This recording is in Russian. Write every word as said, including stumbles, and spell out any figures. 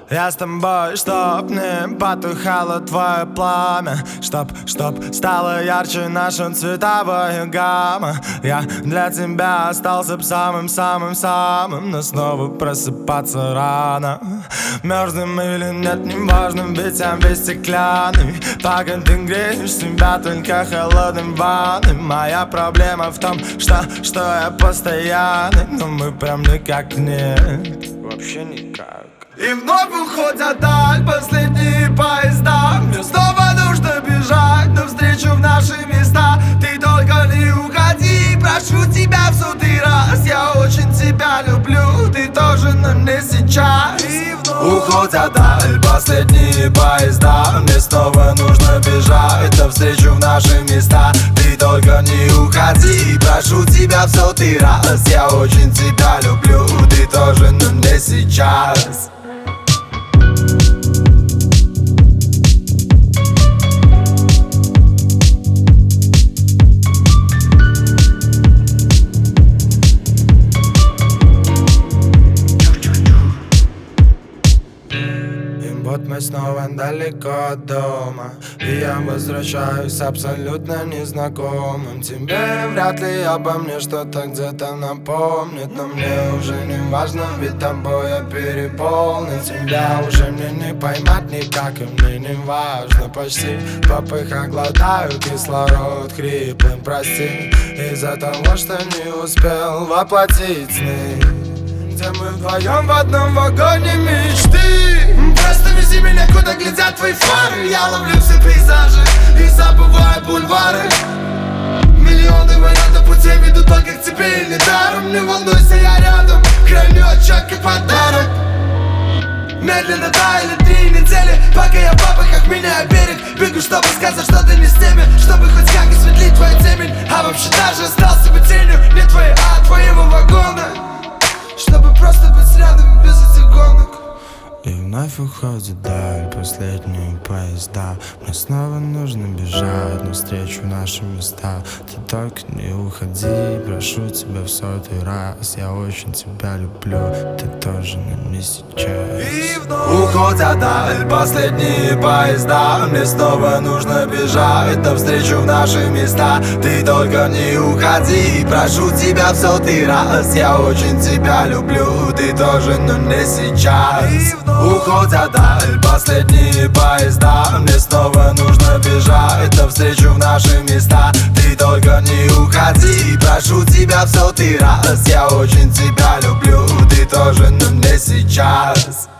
Я с тобой, чтоб не потухало твое пламя, Чтоб, чтоб стала ярче наша цветовая гамма. Я для тебя остался б самым-самым-самым, но снова просыпаться рано. Мерзнем или нет, неважно, ведь я весь стеклянный. Пока ты греешь себя только холодным ванной. Моя проблема в том, что, что я постоянный, но мы прям никак нет, вообще никак. И вновь уходят даль последние поезда. Мне снова нужно бежать навстречу в наши места. Ты только не уходи, прошу тебя в сотый раз. Я очень тебя люблю, ты тоже, но не сейчас. И вновь уходят даль последние поезда. Мне снова нужно бежать навстречу в наши места. Ты только не уходи, прошу тебя в сотый раз. Я очень тебя люблю, ты тоже, но не сейчас. Вот мы снова далеко от дома, и я возвращаюсь абсолютно незнакомым. Тебе вряд ли обо мне что-то где-то напомнит, но мне уже не важно, ведь тобой я переполнен. Тебя уже мне не поймать никак, и мне не важно почти. В попыхах глотаю кислород хриплым, прости, из-за того, что не успел воплотить сны, где мы вдвоем в одном вагоне мечты. Просто вези меня, куда глядят твои фары. Я ловлю все пейзажи и забываю бульвары. Миллионы вариантов путей ведут только к тебе и недаром. Не волнуйся, я рядом, храню отчет как подарок. Медленно таяли три недели, пока я в попыхах меняю берег. Бегу, чтобы сказать, что ты не с теми, чтобы хоть как осветлить твою темень. А вообще даже остался бы тенью не твоей, а твоего вагона, чтобы просто быть рядом без этих гонок. И вновь уходит даль последние поезда. Мне снова нужно бежать навстречу в наши места. Ты только не уходи, прошу тебя в сотый раз. Я очень тебя люблю, ты тоже, но не сейчас. И вновь уходят даль последние поезда. Мне снова нужно бежать навстречу в наши места. Ты только не уходи, прошу тебя в сотый раз. Я очень тебя люблю, ты тоже, но не сейчас. Уходят даль последние поезда. Мне снова нужно бежать навстречу в наши места. Ты только не уходи, прошу тебя в сотый раз. Я очень тебя люблю, ты тоже, но не сейчас.